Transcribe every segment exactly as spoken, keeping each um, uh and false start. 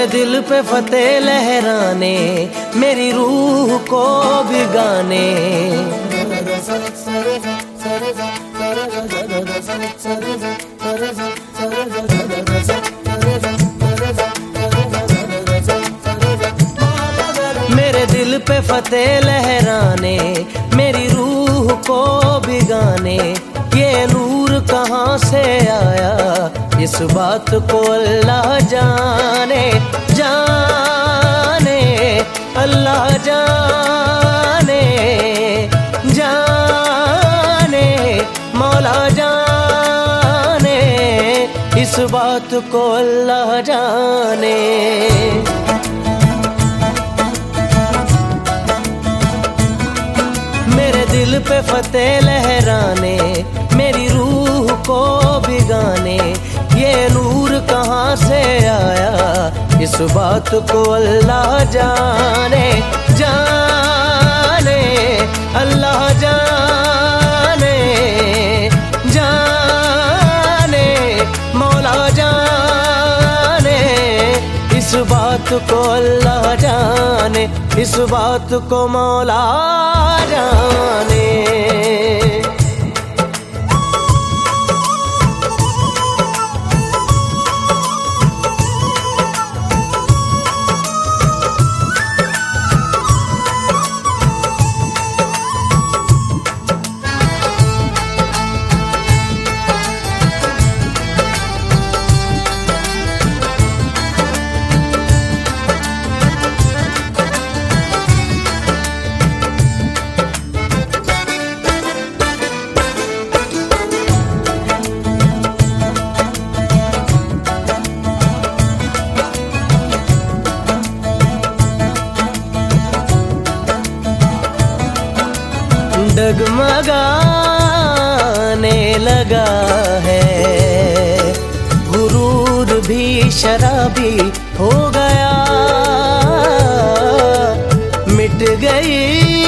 दिल पे फतेह लहराने, मेरी रूह को भिगाने। मेरे दिल पे फतेह लहराने, मेरी रूह को भिगाने। ये नूर कहाँ से आया, इस बात को अल्लाह जाने। जाने अल्लाह जाने, जाने मौला जाने, इस बात को अल्लाह जाने। मेरे दिल पे फतेह लहराने, मेरी रूह को भिगाने। ये नूर कहाँ से आया, इस बात को अल्लाह जाने। जाने अल्लाह जाने, जाने मौला जाने, इस बात को अल्लाह जाने, इस बात को मौला जाने। डगमगाने लगा है, गुरूर भी शराबी हो गया। मिट गई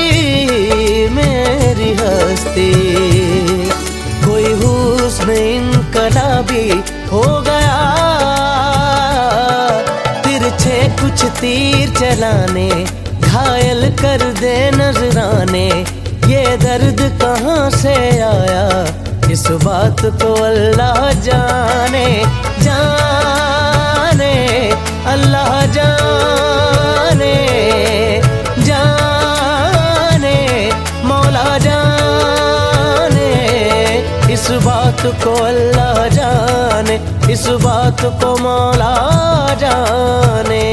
मेरी हस्ती, कोई हुस्न इनकलाबी हो गया। तिरछे कुछ तीर चलाने, घायल कर दे नजराने। ये दर्द कहाँ से आया, इस बात को अल्लाह जाने। जाने अल्लाह जाने, जाने मौला जाने, इस बात को अल्लाह जाने, इस बात को मौला जाने।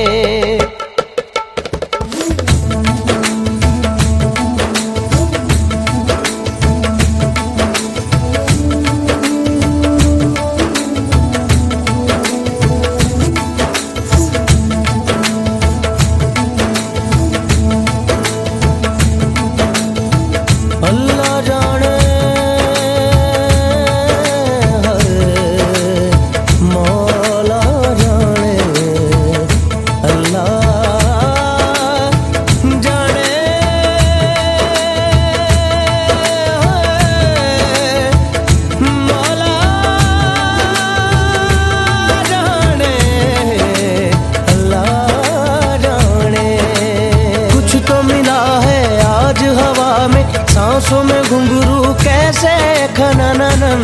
सांसों में घुंघरू कैसे खननन,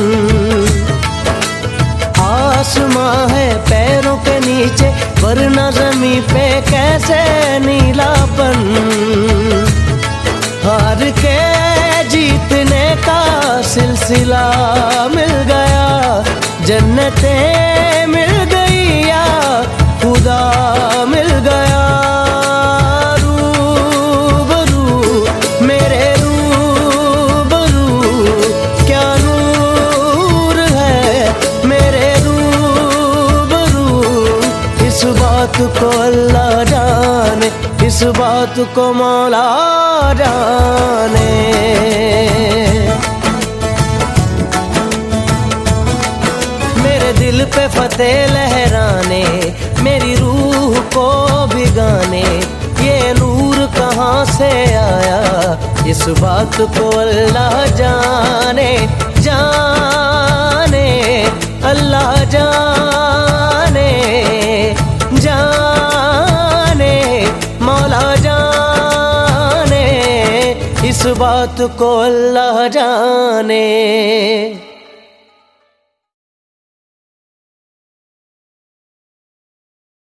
आसमां है पैरों के नीचे वरना ज़मीं पे कैसे नीलापन। हार के जीतने का सिलसिला मिल गया, जन्नतें मिल गई या खुदा मिल गया। इस बात को अल्लाह जाने, इस बात को मौला जाने। मेरे दिल पे फतेह लहराने, मेरी रूह को भिगाने। ये नूर कहाँ से आया, इस बात को अल्लाह जाने। जाने अल्लाह जाने, बात को अल्लाह जाने।